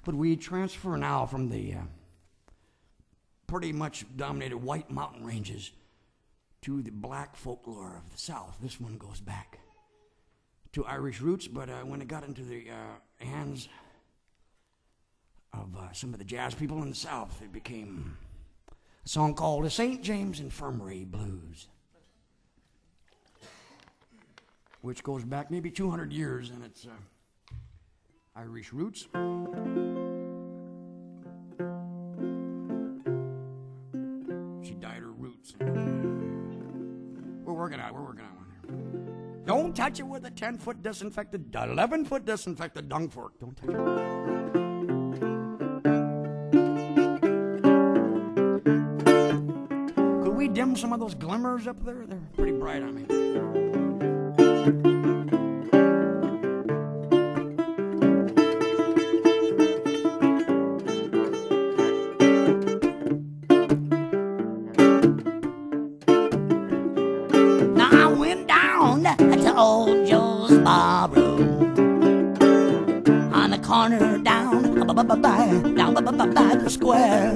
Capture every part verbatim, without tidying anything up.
But we transfer now from the uh, pretty much dominated white mountain ranges to the black folklore of the South. This one goes back to Irish roots, but uh, when it got into the uh, hands of uh, some of the jazz people in the South, it became a song called the Saint James Infirmary Blues, which goes back maybe two hundred years in its uh, Irish roots. She dyed her roots. We're working on it. We're working on one here. Don't touch it with a ten-foot disinfected, eleven-foot disinfected dung fork. Don't touch it. Could we dim some of those glimmers up there? They're pretty bright on me. To old Joe's barroom on the corner down down by the square.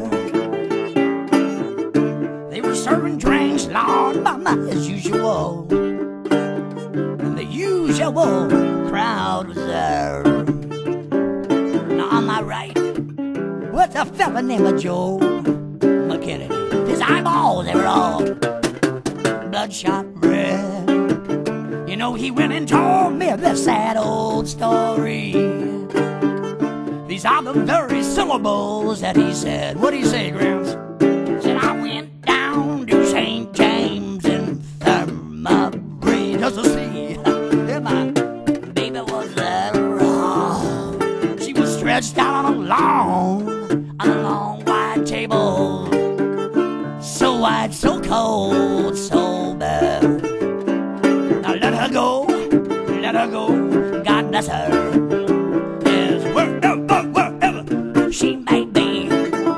They were serving drinks, Lord, mama, as usual, and the usual crowd was there. Now on my right was a fella named Joe McKinney. His eyeballs, they were all bloodshot red. You know, he went and told me this sad old story. These are the very syllables that he said. What'd he say, Gramps? He said, I went down to Saint James Infirmary just to see if my baby was there. Oh, she was stretched out on a long, on a long white table. So white, so cold, so bare. Let her go, let her go, God bless her. Yes, wherever, wherever she may be.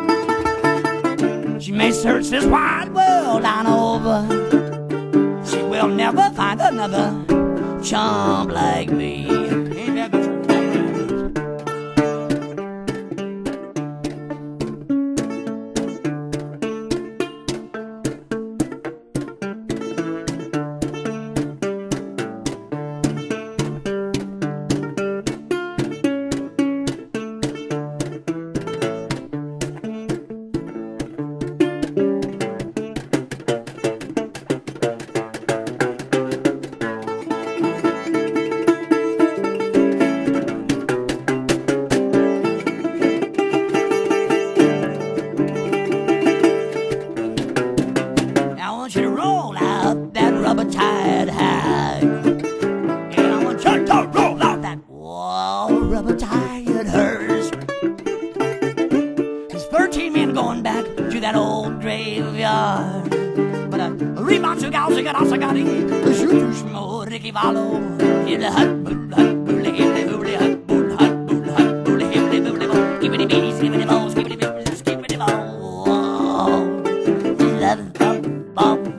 She may search this wide world on over. She will never find another chump like me. Ain't that the truth? Rubber-tied hag, and I want you to roll out that wall rubber-tied hearse. There's thirteen men going back to that old graveyard, but a rebound to gals, got us, I got it. The shoot to schmo, Ricky Vallo, in the hut, boot, hut, boot, him, the boot, hut, boot, hut, boot, hut, boot, him, the boot, hut, give it a bees, give it a balls, give it a bees, give it a balls. Love, love, balls.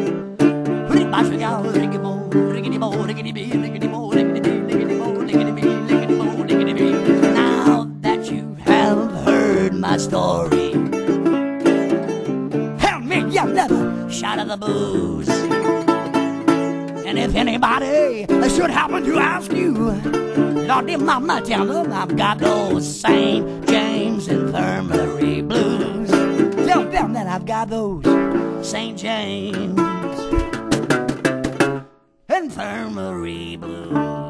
Now that you have heard my story, help me, you never shot of the booze. And if anybody should happen to ask you, Lordy mama, tell them I've got those Saint James Infirmary blues. Tell them that I've got those Saint James Infirmary Blues.